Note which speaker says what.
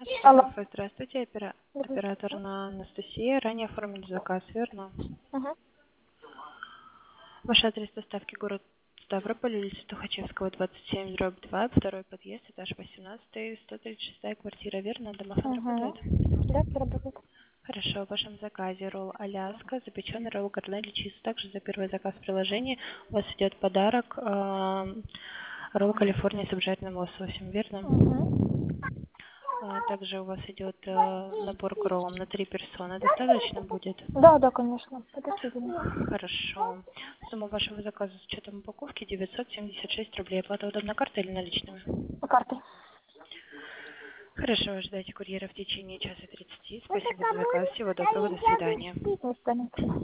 Speaker 1: Алло.
Speaker 2: Кафе, здравствуйте,
Speaker 1: Здравствуйте.
Speaker 2: оператор Анастасия. Ранее оформили заказ, верно?
Speaker 1: Ага.
Speaker 2: Ваш адрес доставки город Ставрополь, улица Тухачевского, 27, дробь 2, второй подъезд, этаж 18, 136 квартира, верно? Домофон
Speaker 1: Ага.
Speaker 2: работает?
Speaker 1: Да, все работает.
Speaker 2: Хорошо, в вашем заказе ролл Аляска, запеченный ролл гарнель чиз. Также за первый заказ в приложении у вас идет подарок ролл Калифорния с обжаренным лососем, верно?
Speaker 1: Ага.
Speaker 2: Также у вас идет набор к роллам на 3 персоны. Достаточно будет?
Speaker 1: Да, да, конечно. Это чудно.
Speaker 2: Хорошо. Сумма вашего заказа с учетом упаковки 976 рублей. Оплата удобна картой или наличными?
Speaker 1: По карте.
Speaker 2: Хорошо, ожидайте курьера в течение часа 30. Спасибо за заказ. Всего доброго. До свидания.
Speaker 1: До свидания.